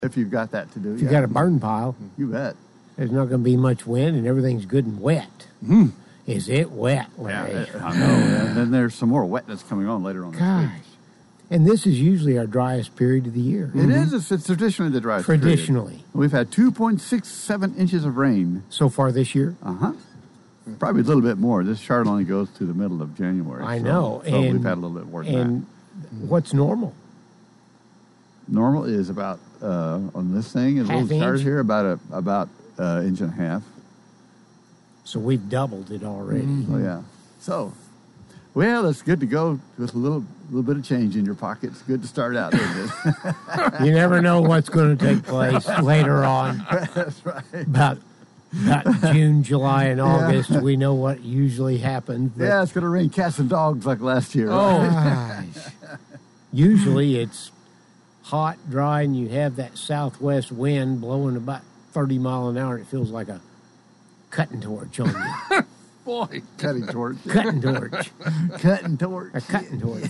If you've got that to do. If you got a burn pile. You bet. There's not going to be much wind, and everything's good and wet. Mm. Is it wet, Larry? Yeah, I know. And then there's some more wetness coming on later on this week. And this is usually our driest period of the year. It is. It's traditionally the driest Traditionally. period. We've had 2.67 inches of rain. So far this year? Uh-huh. Probably a little bit more. This chart only goes to the middle of January. I know. So we've had a little bit more than and what's normal? Normal is about, on this thing, a little chart here, about inch and a half. So we've doubled it already. Oh, yeah. So, well, it's good to go with a little bit of change in your pocket. It's good to start out, isn't it? You never know what's going to take place later on. That's right. About June, July, and August, we know what usually happens. Yeah, it's going to rain cats and dogs like last year. Oh, right? gosh. Usually it's hot, dry, and you have that southwest wind blowing about 30 mile an hour. It feels like a cutting torch on you. Boy. Cutting torch. Cutting torch. Cutting torch. A cutting torch.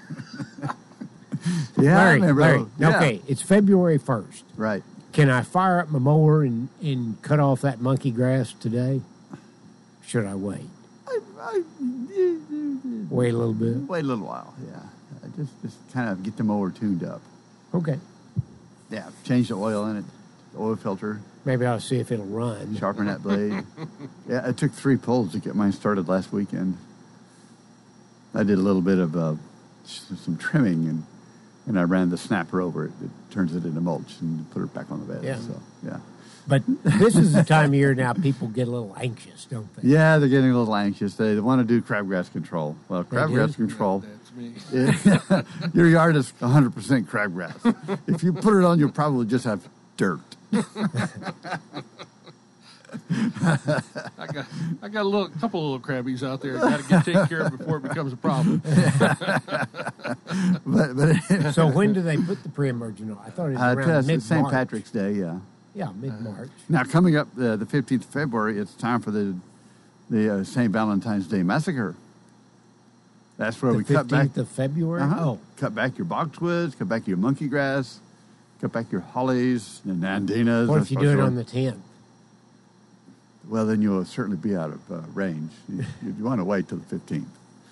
Yeah, Larry, I remember. Larry, Yeah. okay, it's February 1st. Right. Can I fire up my mower and cut off that monkey grass today? Should I wait? Wait a little bit? Wait a little while, yeah. Just kind of get the mower tuned up. Okay. Yeah, change the oil in it, the oil filter. Maybe I'll see if it'll run. Sharpen that blade. Yeah, it took 3 pulls to get mine started last weekend. I did a little bit of some trimming, and I ran the snapper over it. It turns it into mulch and put it back on the bed. Yeah. So, yeah. But this is the time of year now people get a little anxious, don't they? Yeah, they're getting a little anxious. They want to do crabgrass control. Well, crabgrass control. That's me. Your yard is 100% crabgrass. If you put it on, you'll probably just have dirt. I got a couple of little crabbies out there. Got to get taken care of before it becomes a problem. but So when do they put the pre-emergent on? I thought it was around mid-March. St. Patrick's Day, yeah. Yeah, mid-March. Now, coming up the 15th of February, it's time for the St. Valentine's Day Massacre. That's where we cut back. The 15th of February? Uh-huh. Oh. Cut back your boxwoods, cut back your monkey grass, cut back your hollies and nandinas. What if you do it on the 10th? Well, then you'll certainly be out of range. You want to wait till the 15th.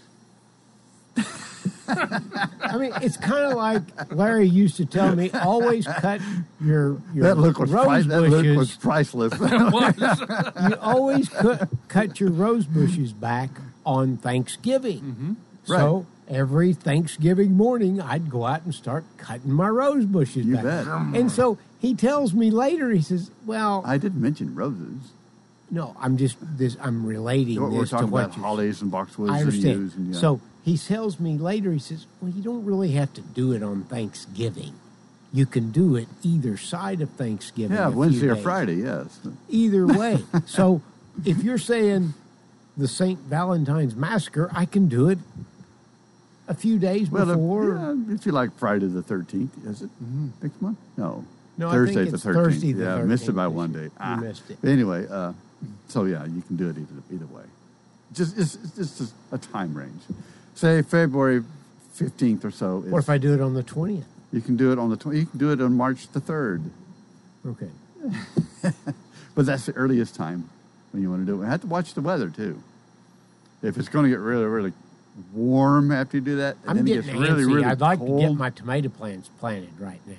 I mean, it's kind of like Larry used to tell me, always cut your that look was rose that bushes. look was priceless. You always cut your rose bushes back on Thanksgiving. Mm-hmm. So every Thanksgiving morning, I'd go out and start cutting my rose bushes You back. bet. And so he tells me later, he says, well, I didn't mention roses. no, I'm relating We're this to talking what about you're hollies and boxwoods I and understand. yews. And, yeah. So he tells me later, he says, well, you don't really have to do it on Thanksgiving. You can do it either side of Thanksgiving. yeah, a few Wednesday or days. Friday, yes. Either way. So if you're saying the St. Valentine's Massacre, I can do it a few days before. If you like Friday the 13th, is it next month? No. No, Thursday I think it's the 13th. Thursday the 13th. I missed it by one day. You missed it. But anyway, so yeah, you can do it either way. It's just a time range. Say February 15th or so. What if I do it on the 20th? You can do it on the 20th. You can do it on March the 3rd. Okay. But that's the earliest time when you want to do it. You have to watch the weather, too. If it's going to get really, really warm after you do that, and I'm then it getting gets really, antsy. really I'd like cold. to get my tomato plants planted right now.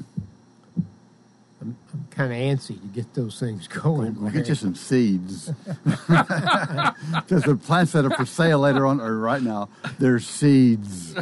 I'm kind of antsy to get those things going. We'll get you some seeds. Because the plants that are for sale later on, or right now, they're seeds.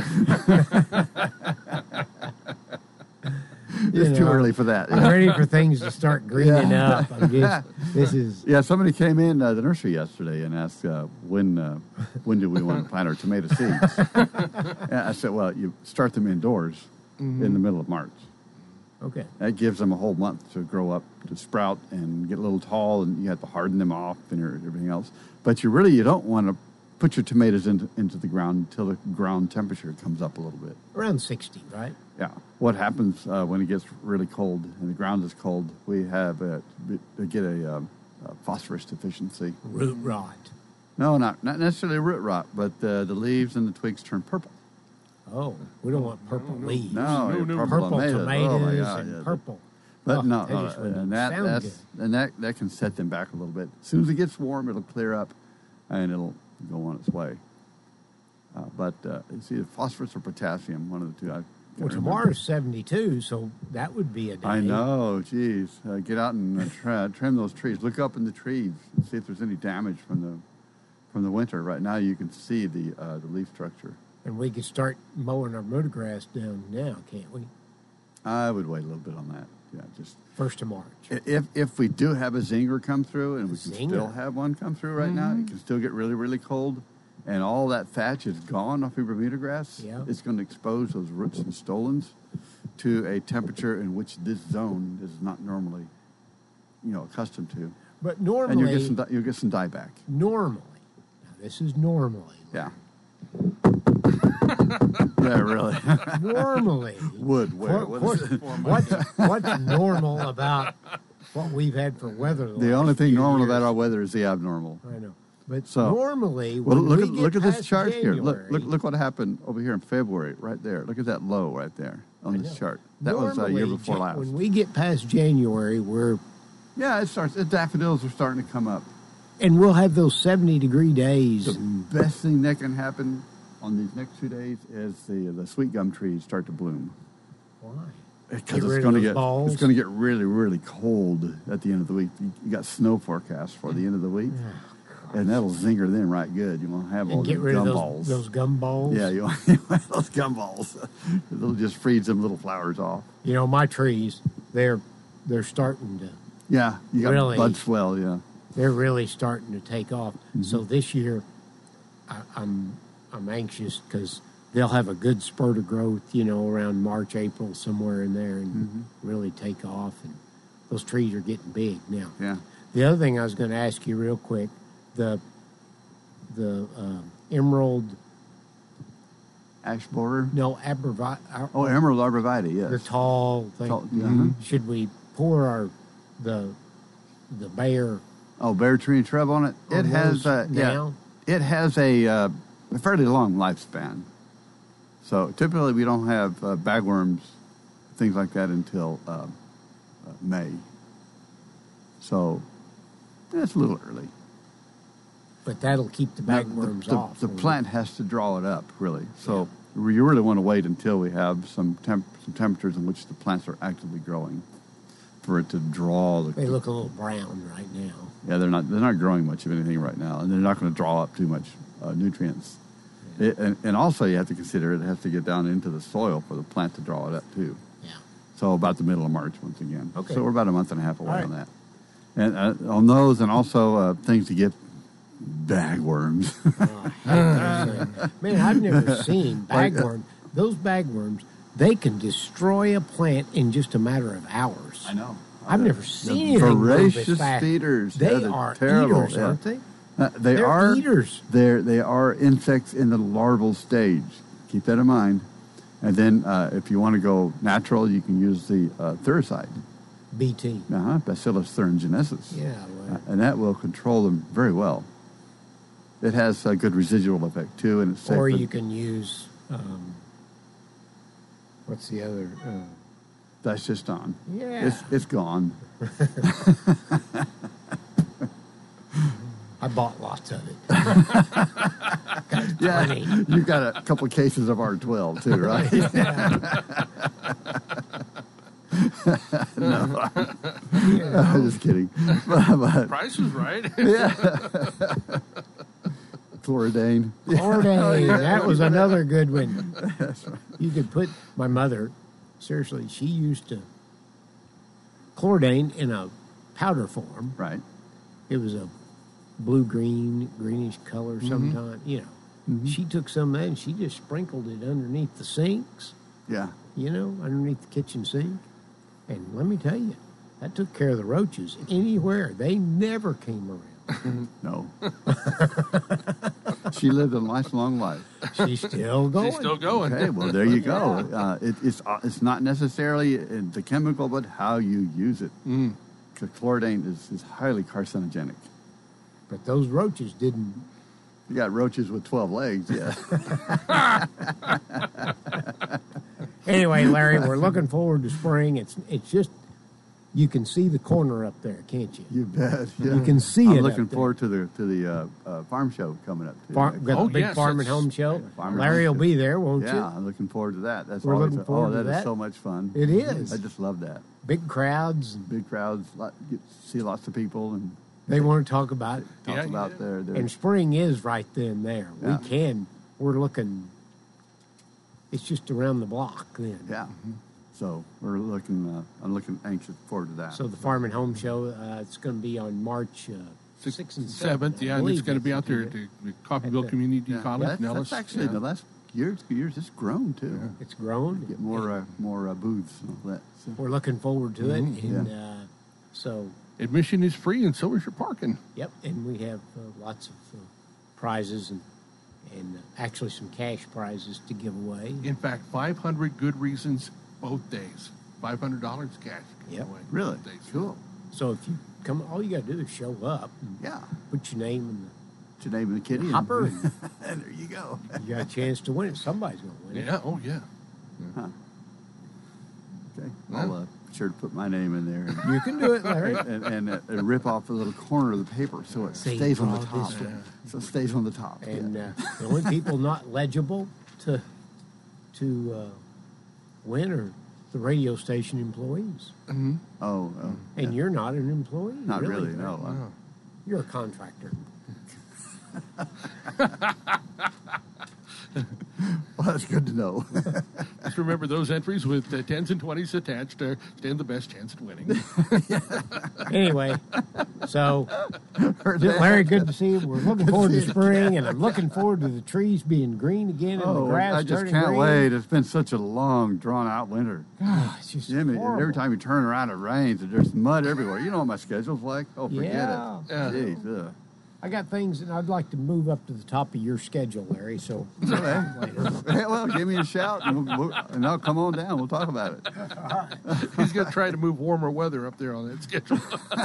It's too early for that. I'm ready for things to start greening Yeah. up. This is... Yeah, somebody came in the nursery yesterday and asked when do we want to plant our tomato seeds. And I said, well, you start them indoors in the middle of March. Okay. That gives them a whole month to grow up, to sprout and get a little tall, and you have to harden them off and everything else. But you don't want to put your tomatoes into the ground until the ground temperature comes up a little bit. Around 60, right? Yeah. What happens when it gets really cold and the ground is cold, we get a phosphorus deficiency. Root rot. No, not necessarily root rot, but the leaves and the twigs turn purple. Oh, we don't want purple leaves. No, no, purple Purple tomatoes Oh, my God. and Yeah. purple. But Oh, no, they just wouldn't and sound that can set them back a little bit. As soon as it gets warm, it'll clear up, and it'll go on its way. But it's either phosphorus or potassium, one of the two. I Well, can't remember. tomorrow's 72, so that would be a day. I know, geez. Get out and trim those trees. Look up in the trees and see if there's any damage from the winter. Right now, you can see the leaf structure. And we could start mowing our motor grass down now, can't we? I would wait a little bit on that. Yeah, just 1st of March. if we do have a zinger come through, and we can Zinger? still have one come through right now, it can still get really, really cold, and all that thatch is gone off your Bermuda grass. Yeah. It's going to expose those roots and stolons to a temperature in which this zone is not normally, accustomed to. But And normally, you'll get some dieback. now this is normally. Yeah. Yeah, really. Normally. Wood where? What's normal about what we've had for weather? The last only thing few normal years? about our weather is the abnormal. I know. But So- normally, Well, when we look get at this past chart here. January, Look what happened over here in February, right there. Look at that low right there on I this know. chart. That was a year Normally, before last. When we get past January, Yeah, it starts. The daffodils are starting to come up. and we'll have those 70-degree days. The best thing that can happen on these next 2 days is the sweet gum trees start to bloom. Why? Because Get rid it's of going to those get balls? it's going to get really, really cold at the end of the week. You got snow forecast for the end of the week, and that'll zinger them right good. You won't have all And those get rid gum of balls. those gum balls. Yeah, you want those gum balls. It'll just freeze them little flowers off. You know, my trees, they're starting to. Yeah, you got Really? bud swell. Yeah, They're really starting to take off. Mm-hmm. So this year, I'm anxious because they'll have a good spurt of growth, around March, April, somewhere in there, and Mm-hmm. really take off. And those trees are getting big now. yeah. The other thing I was going to ask you real quick, the emerald, Ash borer. no, abrevite, Oh, emerald arborvitae. Yes. the tall thing. Tall- mhm. Should we pour the Bayer? Oh, bear tree and shrub on it. On It has those yeah. now? It has a fairly long lifespan. So typically we don't have bagworms, things like that until May. So that's a little early. But that'll keep the Now, bagworms the off. The plant has to draw it up, really. So you really want to wait until we have some temperatures in which the plants are actively growing for it to draw the. They look a little brown right now. Yeah, they're not growing much of anything right now, and they're not going to draw up too much nutrients. And also you have to consider it has to get down into the soil for the plant to draw it up too. Yeah. So about the middle of March once again. Okay. So we're about a month and a half away All right. on that. And on those, and also things to get bagworms. Oh, I hate those things. Man, I've never seen bagworm. Those bagworms, they can destroy a plant in just a matter of hours. I know. I've never The seen anything move as voracious fast. feeders. They Yeah, they're are terrible. eaters, Yeah. aren't they? They They're are eaters. They are insects in the larval stage. Keep that in mind. And then if you want to go natural, you can use the thuricide, BT. Bacillus thuringiensis. Yeah. Well, And that will control them very well. It has a good residual effect too, and it's safe. or for- you can use, what's the other? That's just on. Yeah. It's gone. I bought lots of it. Yeah, Plenty. you got a couple of cases of R12 too, right? No, I'm just kidding. But, Price was right. Chloridane. Chlordane, that was another good one. You could put my mother. Seriously, she used to Chlordane in a powder form. Right. It was a greenish color sometimes. She took some of that and she just sprinkled it underneath the sinks. Yeah. Underneath the kitchen sink. And let me tell you, that took care of the roaches anywhere. They never came around. No. She lived a nice long life. She's still going. She's still going. Okay, well there you go. It's not necessarily the chemical, but how you use it. Because chloridane is highly carcinogenic. But those roaches didn't. You got roaches with 12 legs, yeah. Anyway, Larry, we're looking forward to spring. It's just You can see the corner up there, can't you? You bet. Yeah. You can see I'm it. looking up there. forward to the farm show coming up too. Got the big yes, farm and that's- home show. Farm and Larry home will show. be there, won't Yeah, you? I'm looking forward to that. That's We're always looking forward to that is that. so much fun. It is. I just love that. Big crowds. Big crowds, see lots of people, and They want to talk about it. talk about their And spring is right then there. Yeah. We're looking, it's just around the block then. yeah. So we're looking. I'm looking anxious forward to that. So the Farm and Home Show, it's going to be on March 6th and 7th. Yeah, and it's going to be out there at the Coffeyville Community College, Nellis. That's actually the last years it's grown too. It's grown. Get more booths and all that. So. We're looking forward to it. And Yeah. so, Admission is free, and so is your parking. yep. And we have lots of prizes and actually some cash prizes to give away. In fact, 500 good reasons both days. $500 cash. to give Yep. away Really both days. cool. So if you come, all you got to do is show up and Yeah. put your name in What's your name of the kitty? the hopper, and And there you go. you got a chance to win it. Somebody's going to win it. Yeah, oh yeah. Okay. I'll be sure to put my name in there. You can do it, Larry. And rip off a little corner of the paper so it Say, stays on the draw top. this way. So it stays on the top. And yeah. the only people not legible to win are the radio station employees. Oh, And you're not an employee. not really. right? No. You're a contractor. Well, that's good to know. Just remember those entries with 10s and 20s attached stand the best chance at winning. Anyway, so Larry, good to see you. We're looking forward to spring, and I'm looking forward to the trees being green again and the grass I just turning can't green. wait. It's been such a long, drawn-out winter. God, it's just Jimmy, horrible. every time you turn around, it rains, and there's mud everywhere. You know what my schedule's like? Oh, forget Yeah. it. Yeah. Jeez, I got things, and I'd like to move up to the top of your schedule, Larry. So Okay. Hey, well, give me a shout, and and I'll come on down. We'll talk about it. He's going to try to move warmer weather up there on that schedule.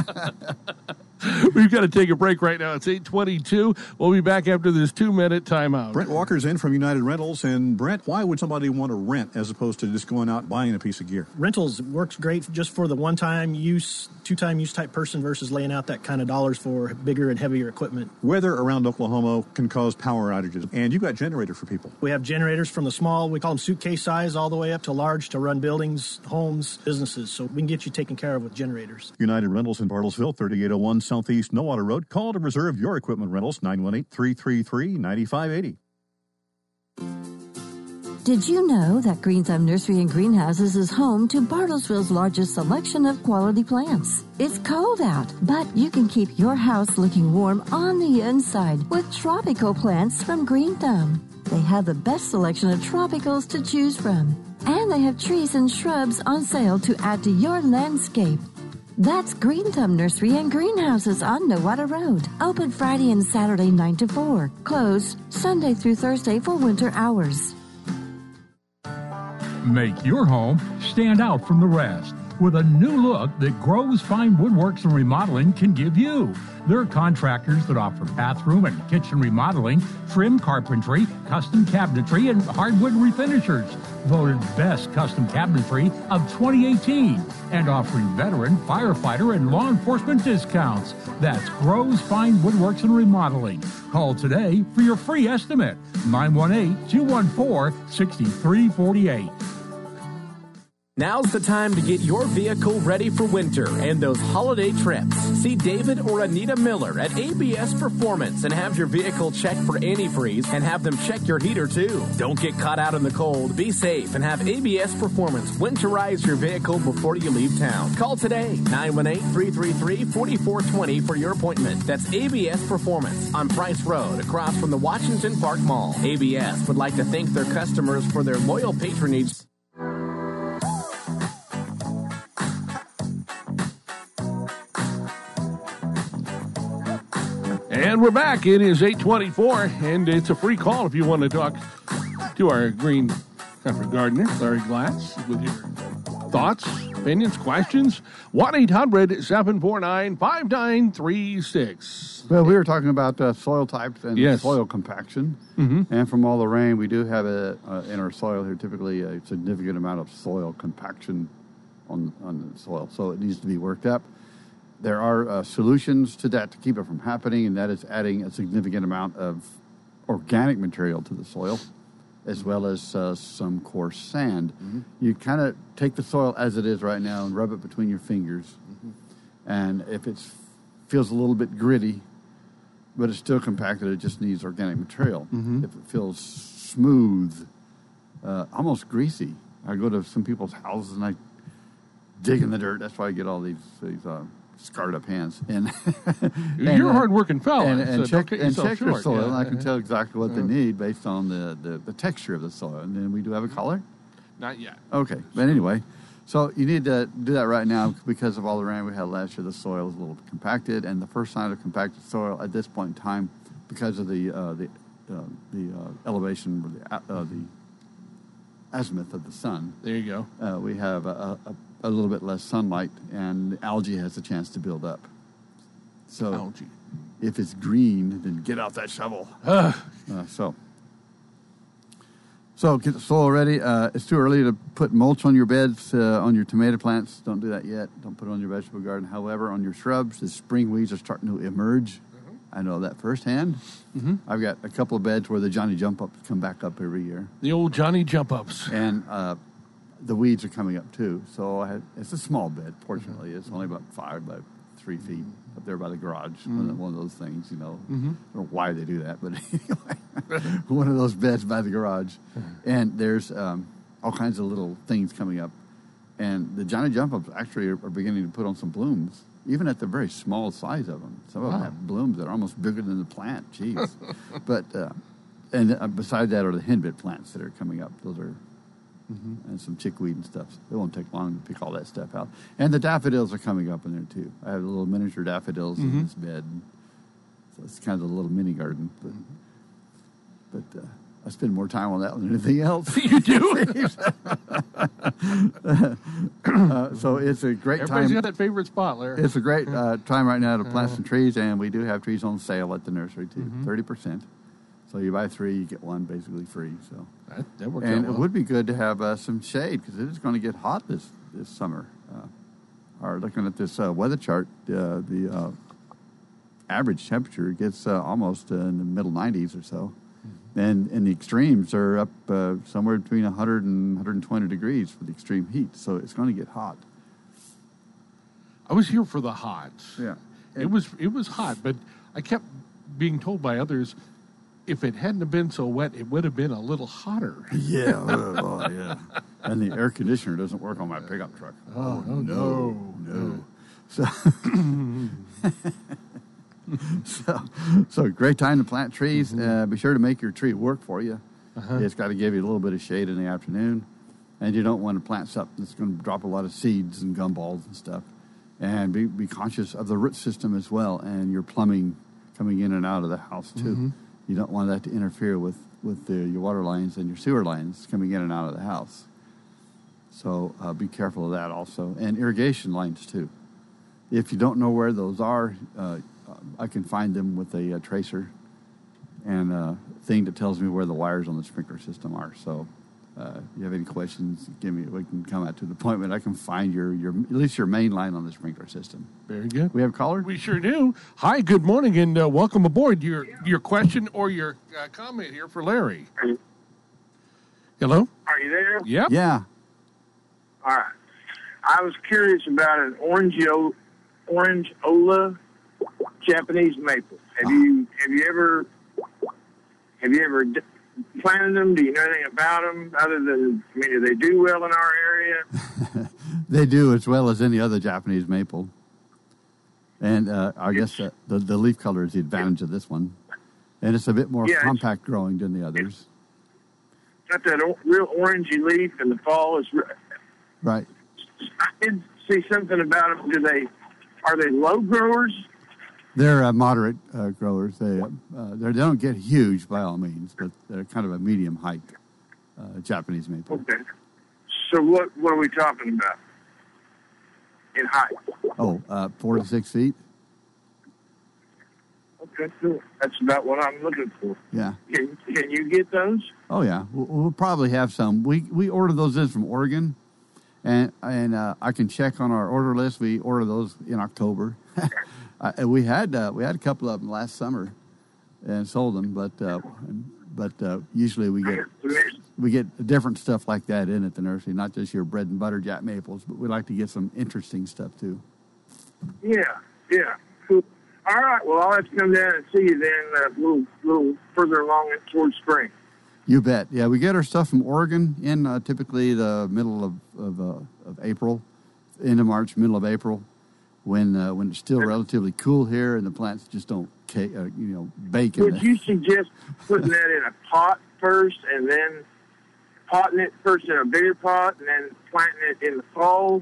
We've got to take a break right now. It's 8:22. We'll be back after this 2-minute timeout. Brent Walker's in from United Rentals. And Brent, why would somebody want to rent as opposed to just going out and buying a piece of gear? Rentals works great just for the one-time use, two-time use type person versus laying out that kind of dollars for bigger and heavier equipment. Weather around Oklahoma can cause power outages, and you've got generator for people. We have generators from the small, we call them suitcase size, all the way up to large to run buildings, homes, businesses. So we can get you taken care of with generators. United Rentals in Bartlesville, 3801 Southeast Nowater Road. Call to reserve your equipment rentals, 918-333-9580. Did you know that Green Thumb Nursery and Greenhouses is home to Bartlesville's largest selection of quality plants? It's cold out, but you can keep your house looking warm on the inside with tropical plants from Green Thumb. They have the best selection of tropicals to choose from, and they have trees and shrubs on sale to add to your landscape. That's Green Thumb Nursery and Greenhouses on Nowater Road. Open Friday and Saturday 9 to 4. Closed Sunday through Thursday for winter hours. Make your home stand out from the rest with a new look that Groves Fine Woodworks and Remodeling can give you. They're contractors that offer bathroom and kitchen remodeling, trim carpentry, custom cabinetry, and hardwood refinishers. Voted Best Custom Cabinetry of 2018 and offering veteran, firefighter, and law enforcement discounts. That's Groves Fine Woodworks and Remodeling. Call today for your free estimate. 918-214-6348. Now's the time to get your vehicle ready for winter and those holiday trips. See David or Anita Miller at ABS Performance and have your vehicle checked for antifreeze and have them check your heater too. Don't get caught out in the cold. Be safe and have ABS Performance winterize your vehicle before you leave town. Call today, 918-333-4420 for your appointment. That's ABS Performance on Price Road across from the Washington Park Mall. ABS would like to thank their customers for their loyal patronage. And we're back. It is 8:24, and it's a free call if you want to talk to our green country gardener, Larry Glass, with your thoughts, opinions, questions. 1-800-749-5936. Well, we were talking about soil types and Yes. soil compaction. Mm-hmm. And from all the rain, we do have in our soil here typically a significant amount of soil compaction on the soil, so it needs to be worked up. There are solutions to that to keep it from happening, and that is adding a significant amount of organic material to the soil, as well as some coarse sand. You kind of take the soil as it is right now and rub it between your fingers, and if it feels a little bit gritty, but it's still compacted, it just needs organic material. If it feels smooth, almost greasy, I go to some people's houses and I dig in the dirt. That's why I get all these scarred up hands. And you're a hard-working fella. And so check their soil. Yeah. And I can tell exactly what they need based on the texture of the soil. And then we do have a collar? Not yet. Okay. But anyway, so you need to do that right now because of all the rain we had last year. The soil is a little compacted. And the first sign of compacted soil at this point in time, because of the elevation, the azimuth of the sun. There you go. We have a little bit less sunlight, and algae has a chance to build up. So Algae. if it's green, then get out that shovel. So get the soil ready. It's too early to put mulch on your beds, on your tomato plants. Don't do that yet. Don't put it on your vegetable garden. However, on your shrubs, the spring weeds are starting to emerge. I know that firsthand. I've got a couple of beds where the Johnny Jump Ups come back up every year. The old Johnny Jump Ups. And the weeds are coming up too. So it's a small bed, fortunately. It's only about 5 by 3 feet up there by the garage. One of those things, I don't know why they do that, but anyway, one of those beds by the garage. And there's all kinds of little things coming up. And the Johnny Jump Ups actually are beginning to put on some blooms, even at the very small size of them. Some of them have blooms that are almost bigger than the plant. Jeez. But, and beside that are the henbit plants that are coming up. Those are, and some chickweed and stuff. It won't take long to pick all that stuff out. And the daffodils are coming up in there too. I have little miniature daffodils in this bed. So it's kind of a little mini garden. But I spend more time on that than anything else. You do? So it's a great time. Everybody's got that favorite spot, Larry. It's a great time right now to plant some trees, and we do have trees on sale at the nursery too, 30%. So you buy 3, you get 1 basically free. So that works and out well. it would be good to have some shade because it is going to get hot this summer. Looking at this weather chart, the average temperature gets almost in the middle 90s or so. And the extremes are up somewhere between 100 and 120 degrees for the extreme heat. So it's going to get hot. I was here for the hot. Yeah. It was hot, but I kept being told by others, if it hadn't have been so wet, it would have been a little hotter. Yeah, yeah. And the air conditioner doesn't work on my pickup truck. Oh no. So great time to plant trees. Be sure to make your tree work for you. It's got to give you a little bit of shade in the afternoon. And you don't want to plant something that's going to drop a lot of seeds and gumballs and stuff. And be conscious of the root system as well and your plumbing coming in and out of the house too. You don't want that to interfere with your water lines and your sewer lines coming in and out of the house. So be careful of that also. And irrigation lines too. If you don't know where those are, I can find them with a tracer and a thing that tells me where the wires on the sprinkler system are. So if you have any questions, we can come out to the appointment. I can find your at least your main line on the sprinkler system. Very good. We have a caller? We sure do. Hi, good morning, and welcome aboard. Your question or your comment here for Larry. Hello? Are you there? Yep. Yeah. All right. I was curious about an Orange-Ola Japanese maple. Have you ever planted them? Do you know anything about them other than, do they do well in our area? They do as well as any other Japanese maple. And I guess the leaf color is the advantage of this one. And it's a bit more compact growing than the others. Got that real orangey leaf in the fall. Right. I did see something about them. Are they low growers? They're moderate growers. They don't get huge by all means, but they're kind of a medium height Japanese maple. Okay. So what are we talking about in height? 4 to 6 feet. Okay, cool. That's about what I'm looking for. Yeah. Can you get those? Oh yeah, we'll probably have some. We order those in from Oregon, And I can check on our order list. We order those in October. We had a couple of them last summer and sold them, but usually we get different stuff like that in at the nursery, not just your bread and butter Jack Maples, but we like to get some interesting stuff too. Yeah. Cool. All right. Well, I'll have to come down and see you then a little further along towards spring. You bet. Yeah, we get our stuff from Oregon in typically the middle of April, end of March, middle of April, when it's still relatively cool here and the plants just don't bake. Would you suggest putting that in a pot first and then potting it first in a bigger pot and then planting it in the fall?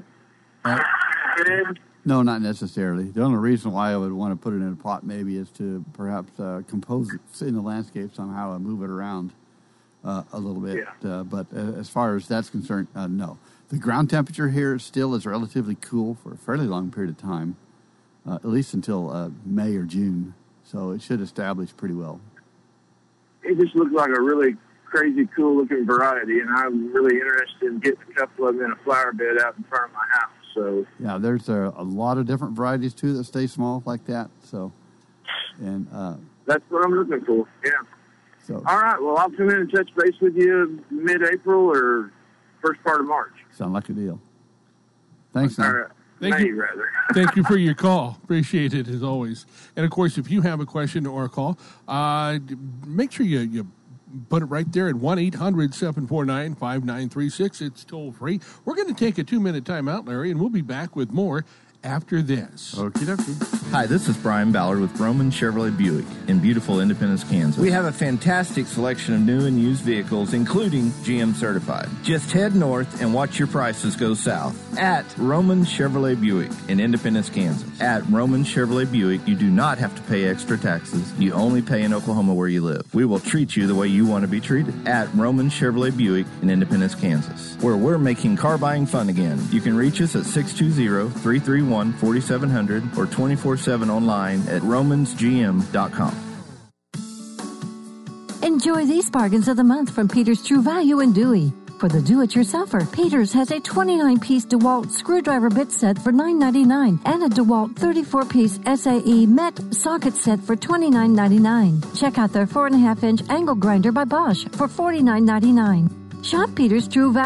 No, not necessarily. The only reason why I would want to put it in a pot maybe is to perhaps compose it in the landscape somehow and move it around a little bit. Yeah. But as far as that's concerned, no. The ground temperature here still is relatively cool for a fairly long period of time, at least until May or June. So it should establish pretty well. It just looks like a really crazy, cool-looking variety, and I'm really interested in getting a couple of them in a flower bed out in front of my house. So yeah, there's a lot of different varieties too that stay small like that. So, and that's what I'm looking for. Yeah. So all right. Well, I'll come in and touch base with you mid-April or first part of March. Sound like a deal. Thanks, man. All right. Thank you. Thank you for your call. Appreciate it as always. And of course, if you have a question or a call, make sure you put it right there at 1-800-749-5936. It's toll free. We're going to take a 2-minute time out, Larry, and we'll be back with more after this. Okie dokie. Hi, this is Brian Ballard with Roman Chevrolet Buick in beautiful Independence, Kansas. We have a fantastic selection of new and used vehicles, including GM certified. Just head north and watch your prices go south at Roman Chevrolet Buick in Independence, Kansas. At Roman Chevrolet Buick, you do not have to pay extra taxes. You only pay in Oklahoma where you live. We will treat you the way you want to be treated. At Roman Chevrolet Buick in Independence, Kansas, where we're making car buying fun again. You can reach us at 620-331-4700 or 24/7 online at romansgm.com. Enjoy these bargains of the month from Peter's True Value in Dewey. For the do-it-yourselfer, Peter's has a 29-piece DeWalt screwdriver bit set for $9.99 and a DeWalt 34-piece SAE MET socket set for $29.99. Check out their 4.5-inch angle grinder by Bosch for $49.99. Shop Peter's True Value.